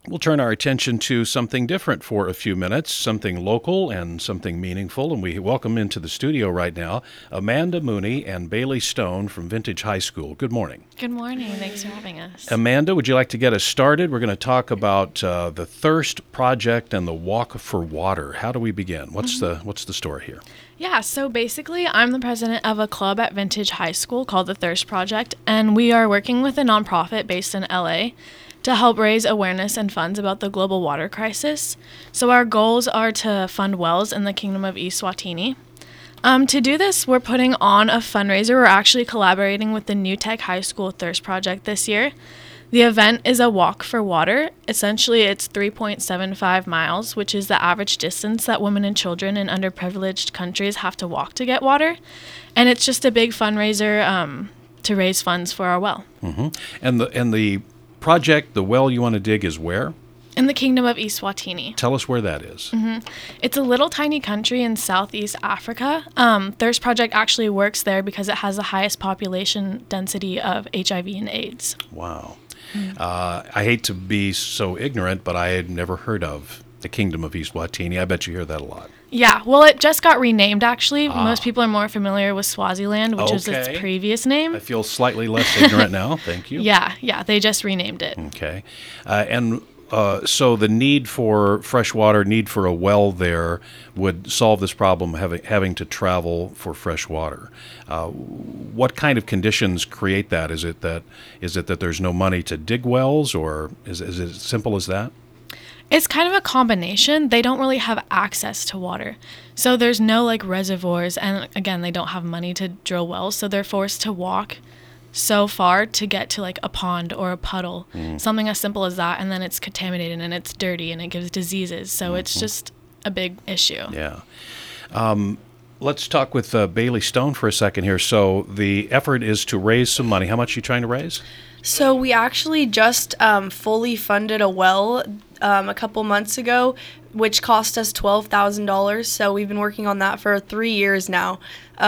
We'll turn our attention to something different for a few minutes, something local and something meaningful. And we welcome into the studio right now Amanda Mooney and Bailey Stone from Vintage High School. Good morning. Good morning. Thanks for having us. Amanda, would you like to get us started? We're going to talk about the Thirst Project and the Walk for Water. How do we begin? What's the story here? Yeah, so basically, I'm the president of a club at Vintage High School called the Thirst Project, and we are working with a nonprofit based in LA to help raise awareness and funds about the global water crisis. So our goals are to fund wells in the Kingdom of Eswatini. To do this, we're putting on a fundraiser. We're actually collaborating with the New Tech High School Thirst Project this year. The event is a walk for water. Essentially, it's 3.75 miles, which is the average distance that women and children in underprivileged countries have to walk to get water. And it's just a big fundraiser to raise funds for our well. Mm-hmm. And the project, the well you want to dig, is where? In the Kingdom of Eswatini. Tell us where that is. Mm-hmm. It's a little tiny country in Southeast Africa. Thirst Project actually works there because it has the highest population density of HIV and AIDS. Wow. I hate to be so ignorant, but I had never heard of the Kingdom of Eswatini. I bet you hear that a lot. Yeah, well, it just got renamed, actually. Most people are more familiar with Swaziland, which is its previous name. I feel slightly less ignorant now. Thank you. Yeah, they just renamed it. Okay. So the need for fresh water, need for a well there would solve this problem, having to travel for fresh water. What kind of conditions create that? Is it that there's no money to dig wells, or is it as simple as that? It's kind of a combination. They don't really have access to water. So there's no reservoirs, and again, they don't have money to drill wells, so they're forced to walk so far to get to a pond or a puddle, something as simple as that, and then it's contaminated and it's dirty and it gives diseases. So it's just a big issue. Yeah. Let's talk with Bailey Stone for a second here. So the effort is to raise some money. How much are you trying to raise? So we actually just fully funded a well a couple months ago, which cost us $12,000. So we've been working on that for 3 years now.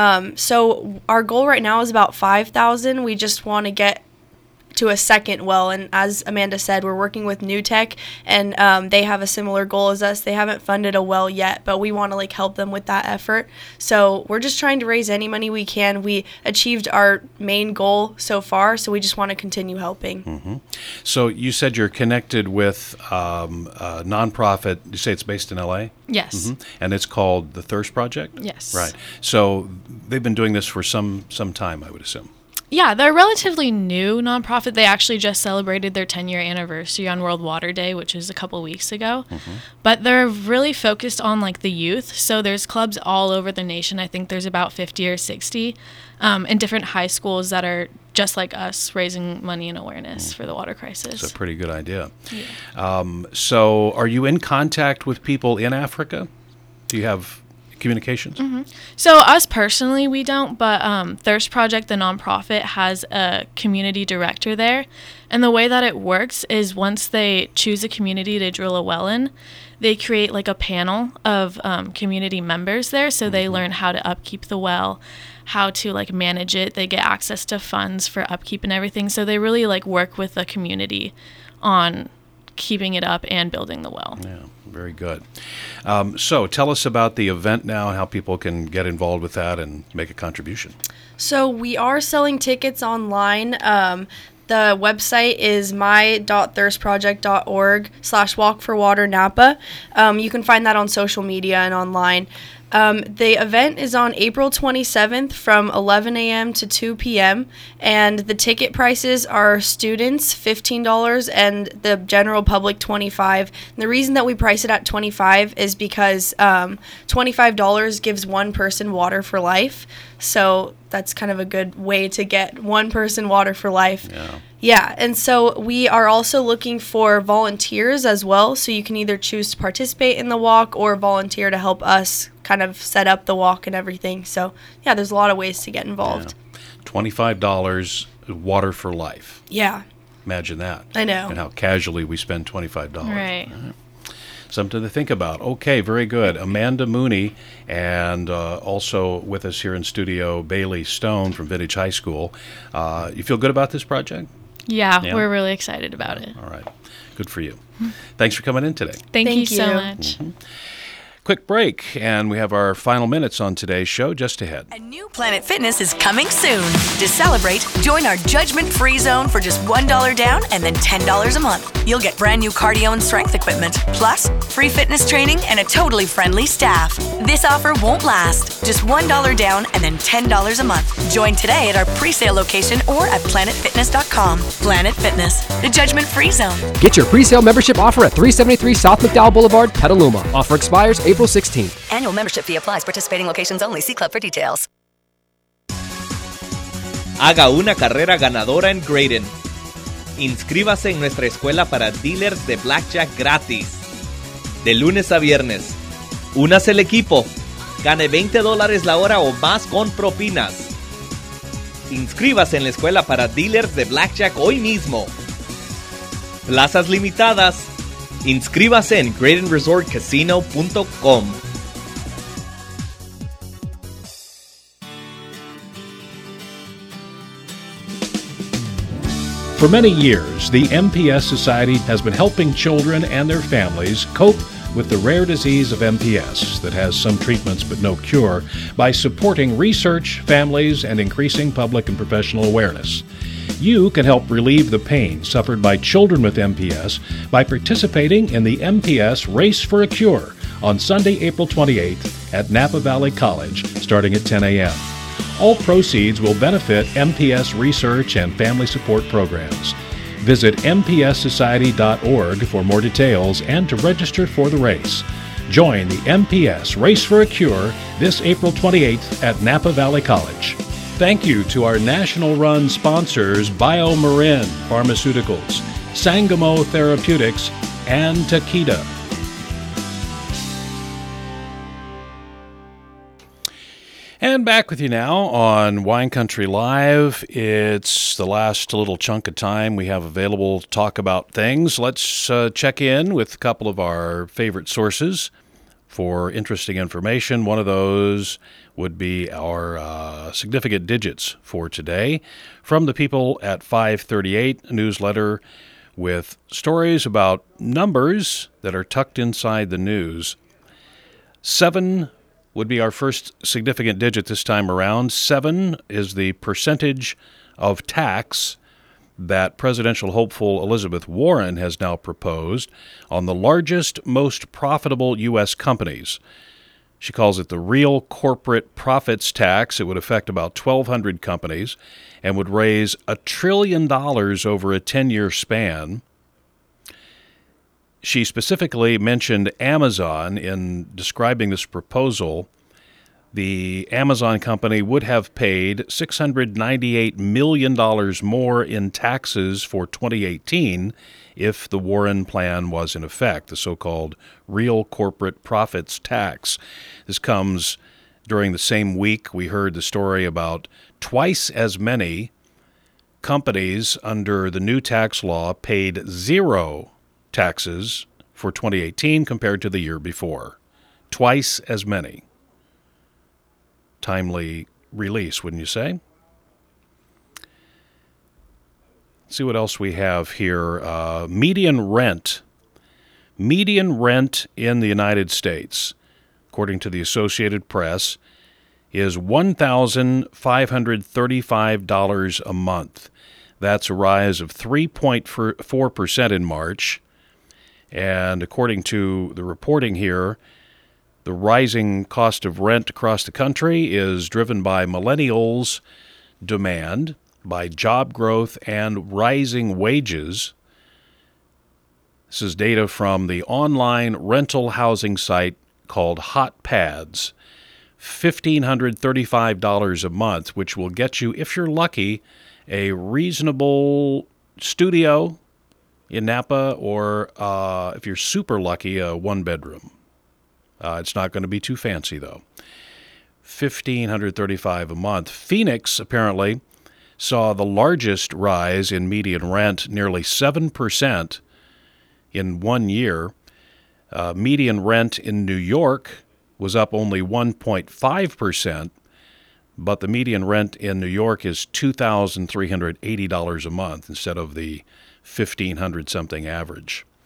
So our goal right now is about $5,000. We just want to get to a second well, and as Amanda said, we're working with New Tech, and they have a similar goal as us. They haven't funded a well yet, but we want to help them with that effort. So we're just trying to raise any money we can. We achieved our main goal so far, so we just want to continue helping. Mm-hmm. So you said you're connected with a nonprofit. You say it's based in LA? Yes. Mm-hmm. And it's called the Thirst Project? Yes. Right. So they've been doing this for some time, I would assume. Yeah, they're a relatively new nonprofit. They actually just celebrated their 10-year anniversary on World Water Day, which is a couple weeks ago. Mm-hmm. But they're really focused on the youth. So there's clubs all over the nation. I think there's about 50 or 60 in different high schools that are just like us, raising money and awareness for the water crisis. It's a pretty good idea. Yeah. So are you in contact with people in Africa? Do you have communications? Mm-hmm. So us personally, we don't, but Thirst Project, the nonprofit, has a community director there. And the way that it works is once they choose a community to drill a well in, they create a panel of community members there. So they learn how to upkeep the well, how to manage it. They get access to funds for upkeep and everything. So they really work with the community on keeping it up and building the well. Yeah, very good. So tell us about the event now and how people can get involved with that and make a contribution. So we are selling tickets online. The website is my.thirstproject.org/walkforwaternapa. You can find that on social media and online. The event is on April 27th from 11 a.m. to 2 p.m. and the ticket prices are students $15 and the general public $25. And the reason that we price it at $25 is because $25 gives one person water for life. So that's kind of a good way to get one person water for life. Yeah, and so we are also looking for volunteers as well. So you can either choose to participate in the walk or volunteer to help us kind of set up the walk and everything. So, yeah, there's a lot of ways to get involved. Yeah. $25, water for life. Yeah. Imagine that. I know. And how casually we spend $25. Right. Something to think about. Okay, very good. Amanda Mooney, and also with us here in studio, Bailey Stone from Vintage High School. You feel good about this project? Yeah, we're really excited about it. All right. Good for you. Thanks for coming in today. Thank you Thank so you. much. Quick break, and we have our final minutes on today's show just ahead. A new Planet Fitness is coming soon. To celebrate, join our judgment-free zone for just $1 down and then $10 a month. You'll get brand new cardio and strength equipment, plus free fitness training and a totally friendly staff. This offer won't last. Just $1 down and then $10 a month. Join today at our pre-sale location or at planetfitness.com. Planet Fitness, the judgment-free zone. Get your pre-sale membership offer at 373 South McDowell Boulevard, Petaluma. Offer expires April 16th. Annual membership fee applies. Participating locations only. See club for details. Haga una carrera ganadora en Graydon. Inscríbase en nuestra escuela para dealers de blackjack gratis. De lunes a viernes. Únase al equipo. Gane $20 la hora o más con propinas. Inscríbase en la escuela para dealers de blackjack hoy mismo. Plazas limitadas. Inscríbase en GraydonResortCasino.com. For many years, the MPS Society has been helping children and their families cope with the rare disease of MPS that has some treatments but no cure by supporting research, families, and increasing public and professional awareness. You can help relieve the pain suffered by children with MPS by participating in the MPS Race for a Cure on Sunday, April 28th at Napa Valley College, starting at 10 a.m. All proceeds will benefit MPS research and family support programs. Visit mpssociety.org for more details and to register for the race. Join the MPS Race for a Cure this April 28th at Napa Valley College. Thank you to our national run sponsors BioMarin Pharmaceuticals, Sangamo Therapeutics, and Takeda. And back with you now on Wine Country Live. It's the last little chunk of time we have available to talk about things. Let's check in with a couple of our favorite sources for interesting information. One of those would be our significant digits for today from the people at 538, a newsletter with stories about numbers that are tucked inside the news. 7 would be our first significant digit this time around. 7 is the percentage of tax that presidential hopeful Elizabeth Warren has now proposed on the largest, most profitable U.S. companies. She calls it the real corporate profits tax. It would affect about 1,200 companies and would raise $1 trillion over a 10-year span. She specifically mentioned Amazon in describing this proposal. The Amazon company would have paid $698 million more in taxes for 2018 if the Warren plan was in effect, the so-called real corporate profits tax. This comes during the same week we heard the story about twice as many companies under the new tax law paid zero taxes for 2018 compared to the year before. Twice as many. Timely release, wouldn't you say? See what else we have here. Median rent. Median rent in the United States, according to the Associated Press, is $1,535 a month. That's a rise of 3.4% in March. And according to the reporting here, the rising cost of rent across the country is driven by millennials' demand, by job growth, and rising wages. This is data from the online rental housing site called HotPads. $1,535 a month, which will get you, if you're lucky, a reasonable studio in Napa, or if you're super lucky, a one-bedroom. It's not going to be too fancy, though. $1,535 a month. Phoenix, apparently, saw the largest rise in median rent, nearly 7% in 1 year. Median rent in New York was up only 1.5%, but the median rent in New York is $2,380 a month instead of the $1,500-something average.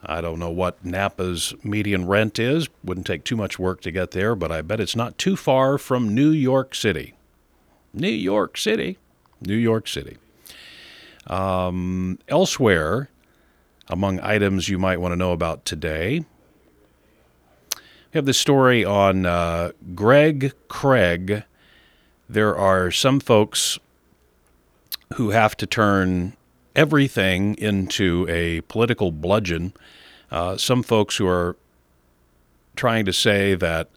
I don't know what Napa's median rent is. Wouldn't take too much work to get there, but I bet it's not too far from New York City. New York City. New York City. Elsewhere, among items you might want to know about today, we have this story on Greg Craig. There are some folks who have to turn everything into a political bludgeon. Some folks who are trying to say that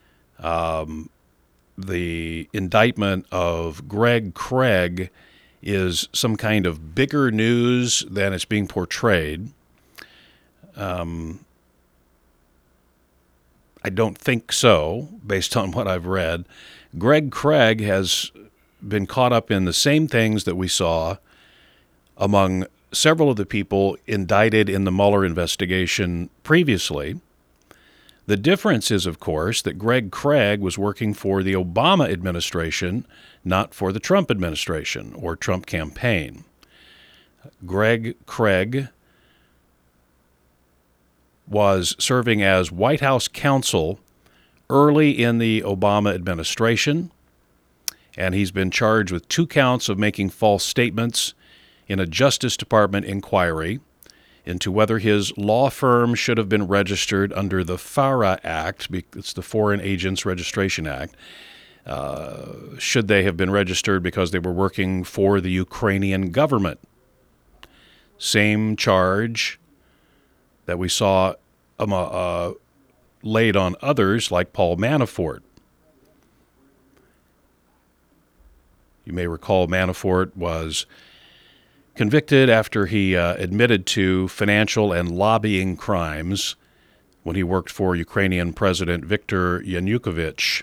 the indictment of Greg Craig is some kind of bigger news than it's being portrayed. I don't think so, based on what I've read. Greg Craig has been caught up in the same things that we saw among several of the people indicted in the Mueller investigation previously. The difference is, of course, that Greg Craig was working for the Obama administration, not for the Trump administration or Trump campaign. Greg Craig was serving as White House counsel early in the Obama administration, and he's been charged with 2 counts of making false statements in a Justice Department inquiry into whether his law firm should have been registered under the FARA Act, it's the Foreign Agents Registration Act. Should they have been registered because they were working for the Ukrainian government? Same charge that we saw laid on others like Paul Manafort. You may recall Manafort was convicted after he admitted to financial and lobbying crimes when he worked for Ukrainian President Viktor Yanukovych.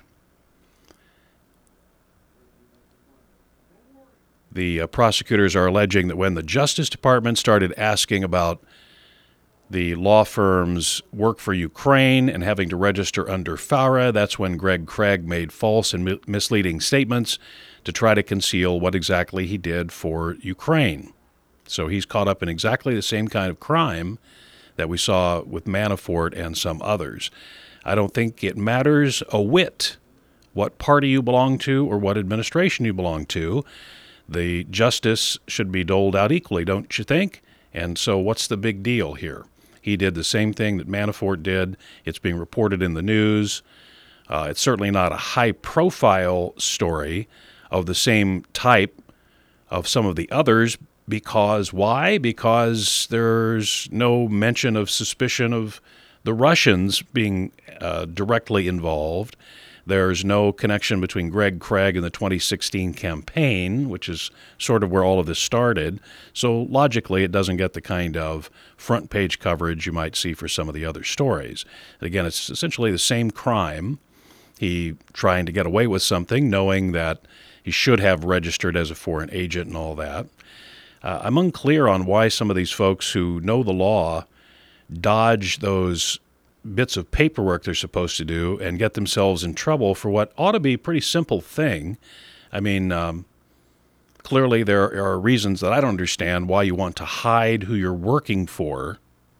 The prosecutors are alleging that when the Justice Department started asking about the law firm's work for Ukraine and having to register under FARA, that's when Greg Craig made false and misleading statements to try to conceal what exactly he did for Ukraine. So he's caught up in exactly the same kind of crime that we saw with Manafort and some others. I don't think it matters a whit what party you belong to or what administration you belong to. The justice should be doled out equally, don't you think? And so what's the big deal here? He did the same thing that Manafort did. It's being reported in the news. It's certainly not a high-profile story of the same type of some of the others. Because why? Because there's no mention of suspicion of the Russians being directly involved. There's no connection between Greg Craig and the 2016 campaign, which is sort of where all of this started. So logically, it doesn't get the kind of front-page coverage you might see for some of the other stories. Again, it's essentially the same crime. He trying to get away with something, knowing that he should have registered as a foreign agent and all that. I'm unclear on why some of these folks who know the law dodge those bits of paperwork they're supposed to do and get themselves in trouble for what ought to be a pretty simple thing. I mean, clearly there are reasons that I don't understand why you want to hide who you're working for.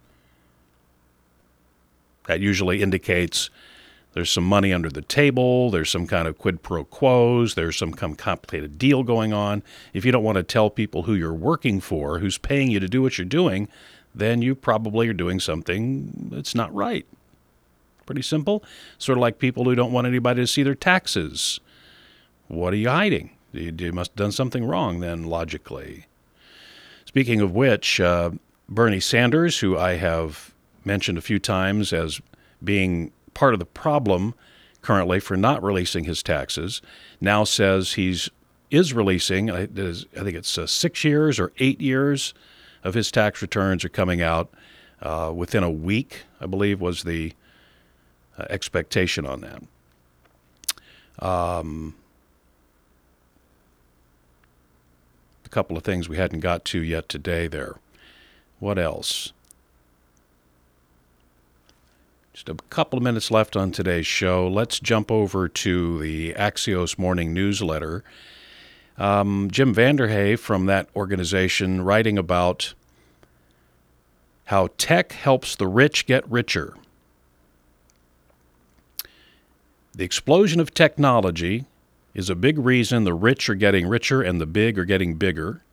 That usually indicates there's some money under the table, there's some kind of quid pro quos, there's some kind of complicated deal going on. If you don't want to tell people who you're working for, who's paying you to do what you're doing, then you probably are doing something that's not right. Pretty simple. Sort of like people who don't want anybody to see their taxes. What are you hiding? You must have done something wrong then, logically. Speaking of which, Bernie Sanders, who I have mentioned a few times as being part of the problem currently for not releasing his taxes, now says is releasing, I think it's 6 years or 8 years of his tax returns are coming out within a week, I believe was the expectation on that. A couple of things we hadn't got to yet today there. What else? Just a couple of minutes left on today's show. Let's jump over to the Axios Morning Newsletter. Jim Vanderhey from that organization writing about how tech helps the rich get richer. The explosion of technology is a big reason the rich are getting richer and the big are getting bigger.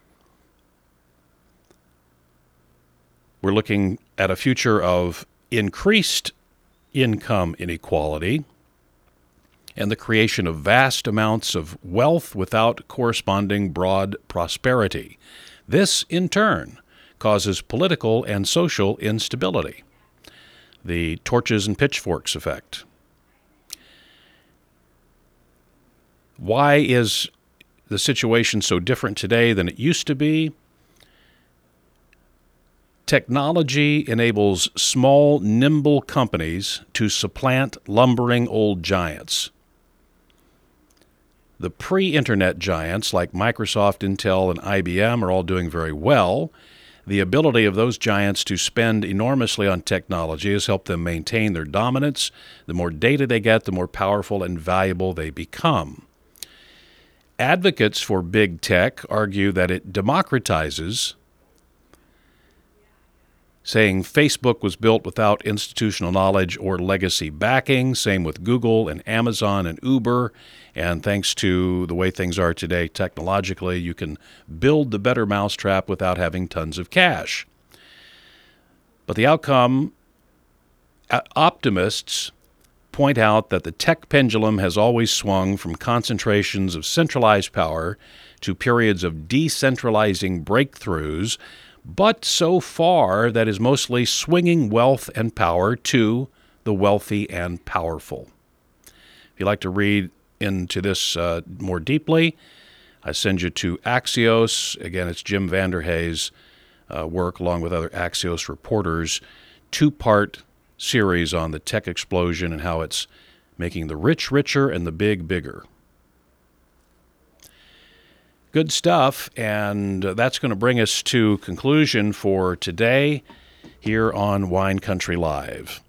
We're looking at a future of increased income inequality and the creation of vast amounts of wealth without corresponding broad prosperity. This, in turn, causes political and social instability. The torches and pitchforks effect. Why is the situation so different today than it used to be? Technology enables small, nimble companies to supplant lumbering old giants. The pre-internet giants like Microsoft, Intel, and IBM are all doing very well. The ability of those giants to spend enormously on technology has helped them maintain their dominance. The more data they get, the more powerful and valuable they become. Advocates for big tech argue that it democratizes, saying Facebook was built without institutional knowledge or legacy backing. Same with Google and Amazon and Uber. And thanks to the way things are today technologically, you can build the better mousetrap without having tons of cash. But the outcome, optimists point out that the tech pendulum has always swung from concentrations of centralized power to periods of decentralizing breakthroughs, but so far that is mostly swinging wealth and power to the wealthy and powerful. If you'd like to read into this more deeply, I send you to Axios. Again, it's Jim Vanderhey's work along with other Axios reporters, two-part series on the tech explosion and how it's making the rich richer and the big bigger. Good stuff, and that's going to bring us to conclusion for today here on Wine Country Live.